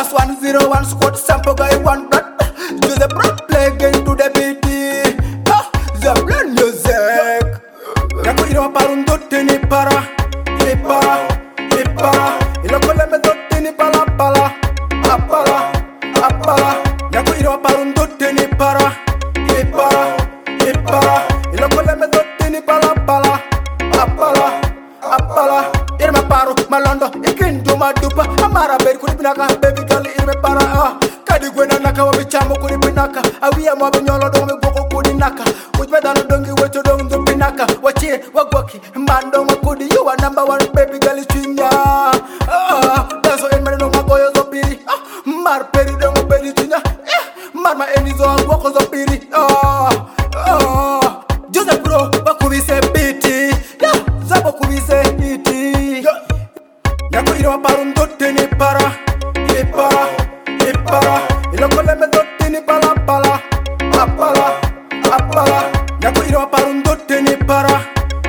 +101 squad sample guy one blood. Do the pro play again to the beat. The blood music. Yako iro parun dotte ni para. Ilo kole me dotte ni pala. Yako iro parun dotte ni para. Ilo kole me dotte ni pala. Irme paro malondo ikindu madupa amara ber kuri binaka baby girl irme para kadi gwena naka wa bichamo kuri binaka awiya mo binyolo do me goko kuri naka ujbe dano dongi weto dong do binaka wachi wagwaki mando makudi you are number one baby girl chinya that's why me no magoyo zo piri mar peri do mo peri chinya mar ma enizo wako zo piri Jose bro bakubise biti zabo kubise iti Yako iro parun dotte ni para Ilo kole me dotte ni pala Yako iro parun dotte ni para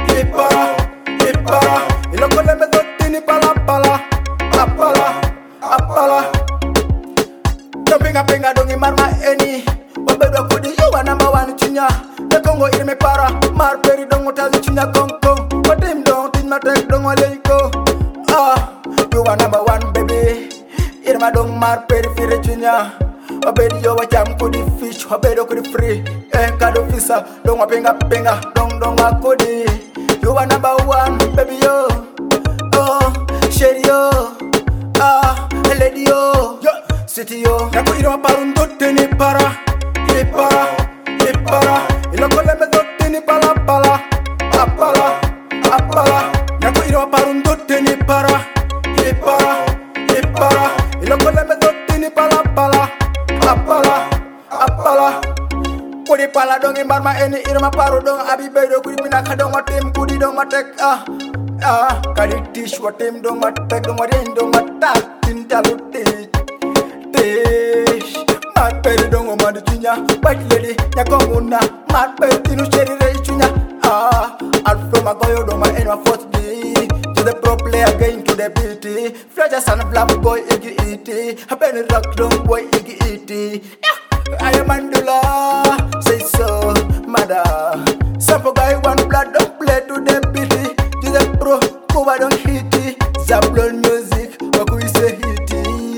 Ilo kole me dotte ni pala Yo pinga dongi marma eni Wabedo kudi you are number one chinya Ne kongo irme para Mar peri dongo tazi chinya kong Watim dong tin ma tek dongo leiko You are number one baby Irma dong mar peri fire chinya Wabedi yo wacham kudi fish Wabedo kudi free Kado fisa Dong wapinga Dong wakudi You are number one baby yo Sherry yo Lady yo City yo Yako iro parun dotte ni para Ilo kole me dotte ni pala Yako iro parun dotte ni para Ilo kole me dotte ni pala Kudi pala dongi marma eni irma paru dong abi bedo kudi pinaka dong watim kudi dong matek kadi tish watim dong matek dong wadin dong matak tintaluti Mat peri dongo madu chunya White lady nyakonguna Mat peri tinu sheri rei chunya Alfro magoyo doma eno fourth day To the pro play again to the beat Fletcher son of love boy iggy iti Habeni rock dong boy iggy iti I am Mandula Say so mother Sample guy one blood don't play to the beat To the pro Kuba don't hit it Zablon music Waku say hit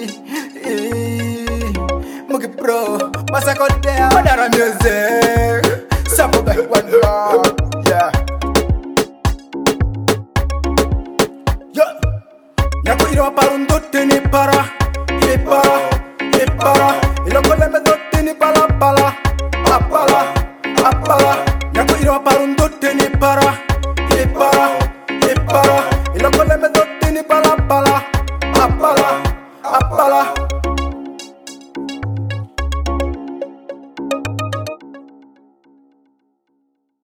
Mugi pro, masako dea, madara music Sample guy one blood, yeah Yako iro parun dotte ni para Ilo kole me dotte ni pala Yako iro parun dotte